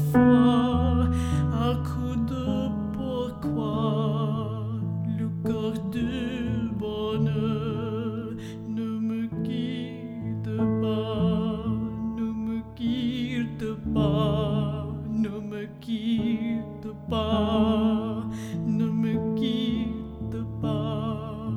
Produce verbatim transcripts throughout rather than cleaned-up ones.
fois à coup de pourquoi le cœur du bonheur ne me quitte pas, ne me quitte pas, ne me quitte pas, ne me quitte pas.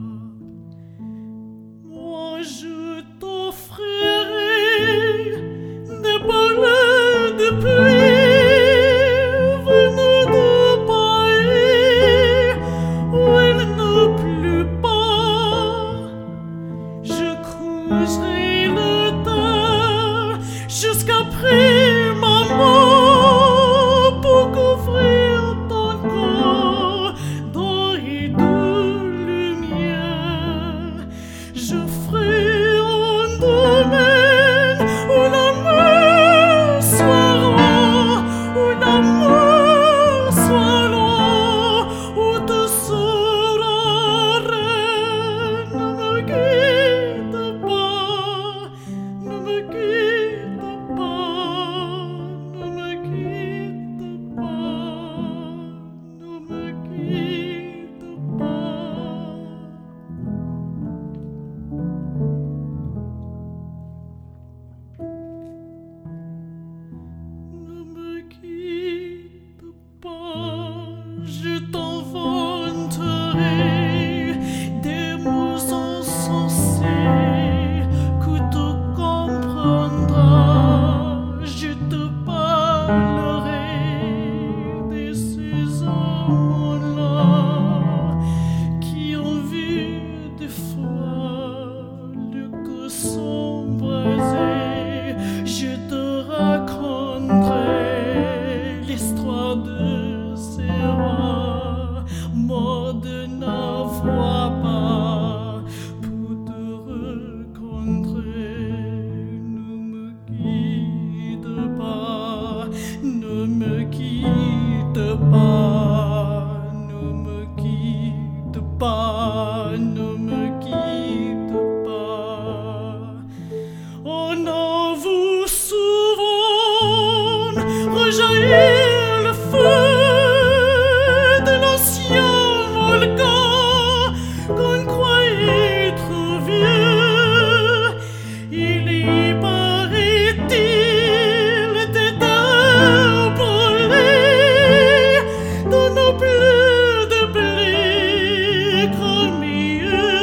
Moi je t'offrirai des paroles de pluie venues de pays où il ne pleut pas. Je creuserai le terre jusqu'après ma mort pour couvrir ton corps doré de lumière. Je ferai un domaine où la mer soit roi, où la mer soit loin, où tu seras reine. Ne me quitte pas, ne me quitte pas, ne me quitte pas, ne me quitte pas. Ne me quitte pas, je t'inventerai des mots insensés que tu comprendras. Je te parlerai de ces hommes-là qui ont vu des fois le cœur s'embraser. Je te raconterai l'histoire de ces rois morts de n'avoir pas pour te rencontrer. Ne me quitte pas, ne me quitte pas, ne me quitte pas, ne me quitte pas. On a vu souvent rejaillir le feu de l'ancien volcan qu'on croyait trop vieux. Il y paraît-il des terres brûlées dans nos bleus de blé qu'au milieu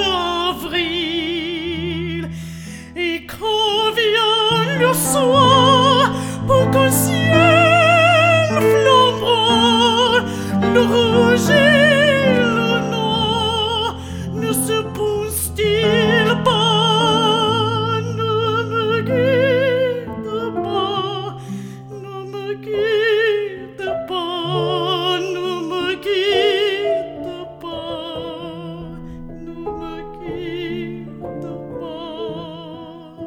avril. Et quand vient le soir pour qu'un ciel flamboie, le rouge et le noir ne se poussent-ils pas? Ne me quitte pas, ne me quitte pas, ne me quitte pas, ne me quitte pas.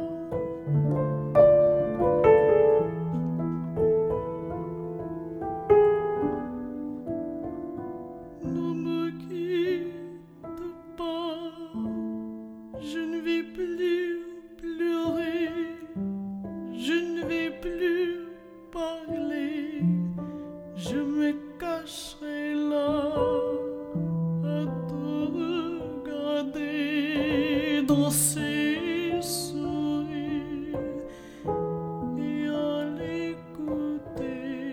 Ne me quitte pas, je ne vais plus pleurer, je ne vais plus parler, je me cacherai là à te regarder danser, sourire et à l'écouter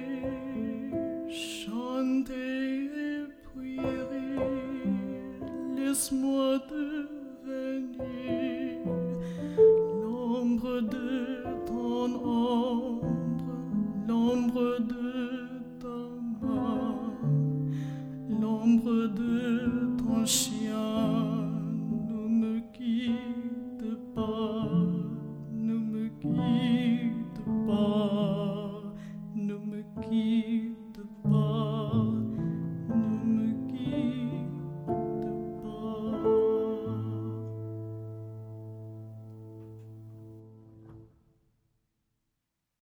chanter et prier. Laisse-moi devenir l'ombre de ton ombre, l'ombre de ta main, l'ombre de ton chien.